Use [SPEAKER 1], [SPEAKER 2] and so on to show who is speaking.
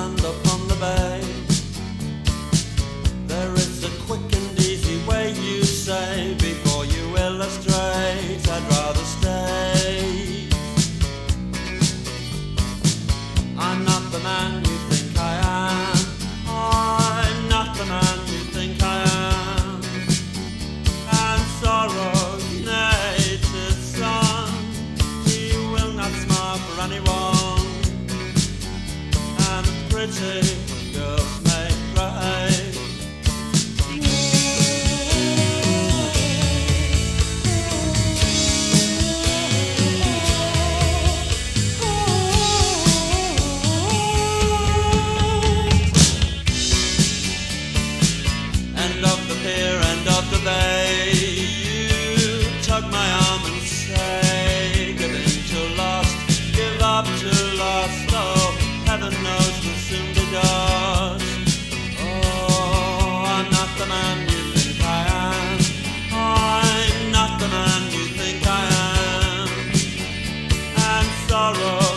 [SPEAKER 1] land upon the bay. There is a quick and easy way, you say, before you illustrate. I'd rather stay. I'm not the man you think I am. I'm not the man you think I am. And sorrow's native son, he will not smile for anyone. And the pretty girls may cry. End of the pier, end of the bay. You tug my arm and say, give in to lost, give up to lost. Oh, heaven knows we'll soon be dust. Oh, I'm not the man you think I am. I'm not the man you think I am. And sorrow